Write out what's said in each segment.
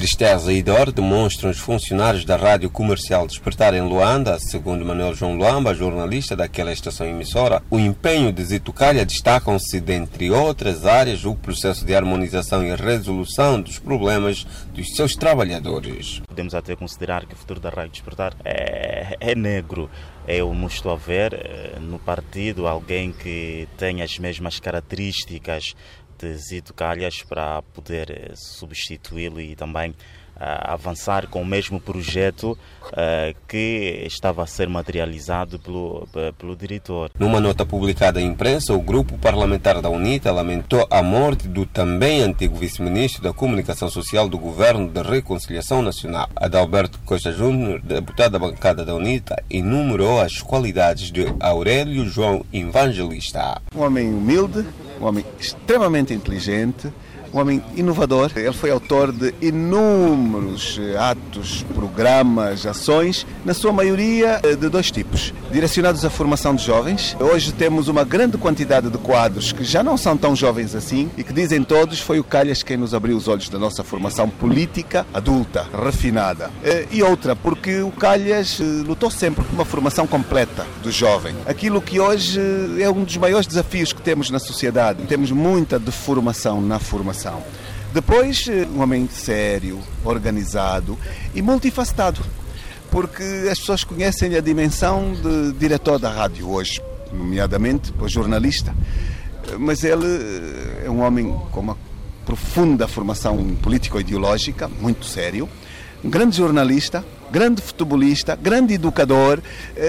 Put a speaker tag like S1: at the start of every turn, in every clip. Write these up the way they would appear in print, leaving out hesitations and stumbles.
S1: tristeza e dor demonstram os funcionários da Rádio Comercial Despertar em Luanda. Segundo Manuel João Luamba, jornalista daquela estação emissora, o empenho de Zito Calha destacam-se, dentre outras áreas, o processo de harmonização e resolução dos problemas dos seus trabalhadores.
S2: Podemos até considerar que o futuro da Rádio Despertar é negro. Eu não estou a ver no partido alguém que tenha as mesmas características de Zito Calhas para poder substituí-lo e também avançar com o mesmo projeto que estava a ser materializado pelo diretor.
S1: Numa nota publicada à imprensa, o grupo parlamentar da UNITA lamentou a morte do também antigo vice-ministro da Comunicação Social do Governo de Reconciliação Nacional. Adalberto Costa Júnior, deputado da bancada da UNITA, enumerou as qualidades de Aurélio João Evangelista.
S3: Um homem humilde, um homem extremamente inteligente, um homem inovador. Ele foi autor de inúmeros atos, programas, ações, na sua maioria de dois tipos, direcionados à formação de jovens. Hoje temos uma grande quantidade de quadros que já não são tão jovens assim e que dizem todos foi o Calhas quem nos abriu os olhos da nossa formação política adulta, refinada. E outra, porque o Calhas lutou sempre por uma formação completa do jovem. Aquilo que hoje é um dos maiores desafios que temos na sociedade. Temos muita deformação na formação. Depois, um homem sério, organizado e multifacetado, porque as pessoas conhecem a dimensão de diretor da rádio hoje, nomeadamente o jornalista, mas ele é um homem com uma profunda formação político-ideológica, muito sério, um grande jornalista, grande futebolista, grande educador,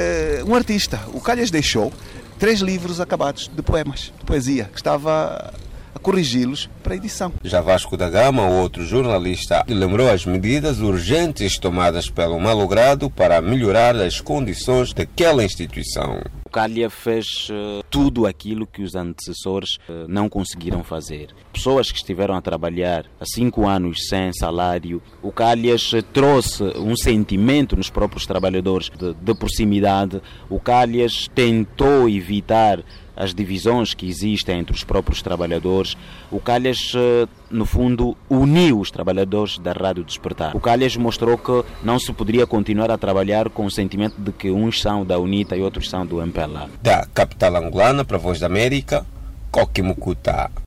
S3: um artista. O Calhas deixou 3 livros acabados de poemas, de poesia, que estava a corrigi-los para a edição.
S1: Já Vasco da Gama, o outro jornalista, lembrou as medidas urgentes tomadas pelo malogrado para melhorar as condições daquela instituição.
S4: O Calha fez tudo aquilo que os antecessores não conseguiram fazer. Pessoas que estiveram a trabalhar há 5 anos sem salário, o Calhas trouxe um sentimento nos próprios trabalhadores de proximidade. O Calhas tentou evitar as divisões que existem entre os próprios trabalhadores. O Calhas, no fundo, uniu os trabalhadores da Rádio Despertar. O Calhas mostrou que não se poderia continuar a trabalhar com o sentimento de que uns são da UNITA e outros são do MPLA.
S1: Da capital angolana para a Voz da América, Coque Mucuta.